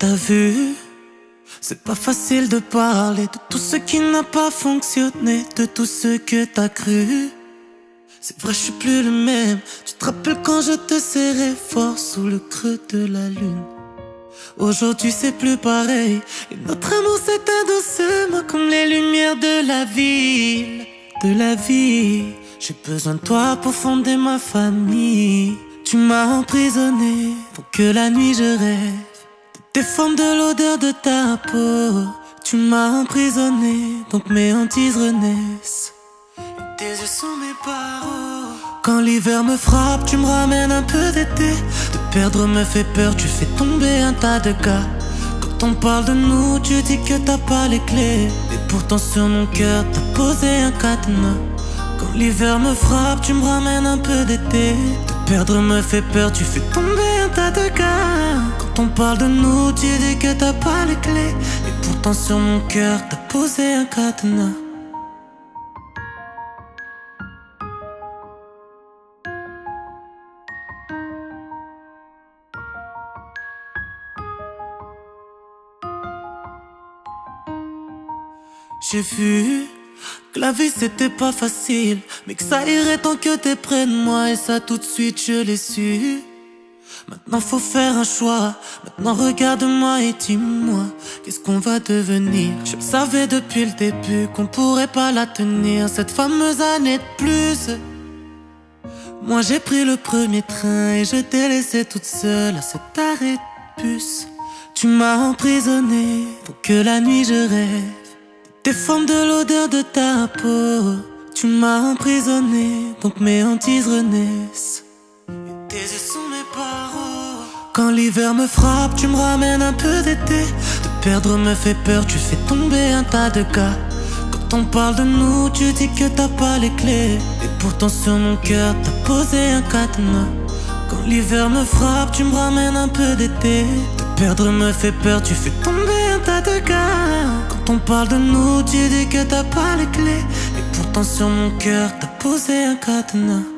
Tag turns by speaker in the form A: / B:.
A: T'as vu, c'est pas facile de parler de tout ce qui n'a pas fonctionné, de tout ce que t'as cru. C'est vrai, je suis plus le même. Tu te rappelles quand je te serrais fort sous le creux de la lune? Aujourd'hui c'est plus pareil, et notre amour s'éteint doucement comme les lumières de la ville. De la vie, j'ai besoin de toi pour fonder ma famille. Tu m'as emprisonné pour que la nuit je rêve de tes formes, de l'odeur de ta peau. Tu m'as emprisonné, donc mes hantises renaissent. Tes yeux sont mes barreaux. Quand l'hiver me frappe, tu me ramènes un peu d'été. Te perdre me fait peur, tu fais tomber un tas de gars. Quand on parle de nous, tu dis que t'as pas les clés, et pourtant sur mon cœur t'as posé un cadenas. Quand l'hiver me frappe, tu me ramènes un peu d'été. Te perdre me fait peur, tu fais tomber un tas de gars. Quand on parle de nous, tu dis que t'as pas les clés, et pourtant sur mon cœur t'as posé un cadenas. J'ai vu que la vie c'était pas facile, mais que ça irait tant que t'es près de moi, et ça tout de suite je l'ai su. Maintenant faut faire un choix, maintenant regarde-moi et dis-moi, qu'est-ce qu'on va devenir? Je savais depuis le début qu'on pourrait pas la tenir, cette fameuse année de plus. Moi j'ai pris le premier train et je t'ai laissé toute seule à cet arrêt de bus. Tu m'as emprisonné pour que la nuit je rêve tes formes, de l'odeur de ta peau. Tu m'as emprisonné, donc mes hantises renaissent. Et tes yeux sont mes barreaux. Quand l'hiver me frappe, tu me ramènes un peu d'été. Te perdre me fait peur, tu fais tomber un tas de gars. Quand on parle de nous, tu dis que t'as pas les clés, et pourtant sur mon cœur t'as posé un cadenas. Quand l'hiver me frappe, tu me ramènes un peu d'été. Te perdre me fait peur, tu fais tomber un tas de gars. Quand on parle de nous, tu dis que t'as pas les clés, et pourtant sur mon cœur t'as posé un cadenas.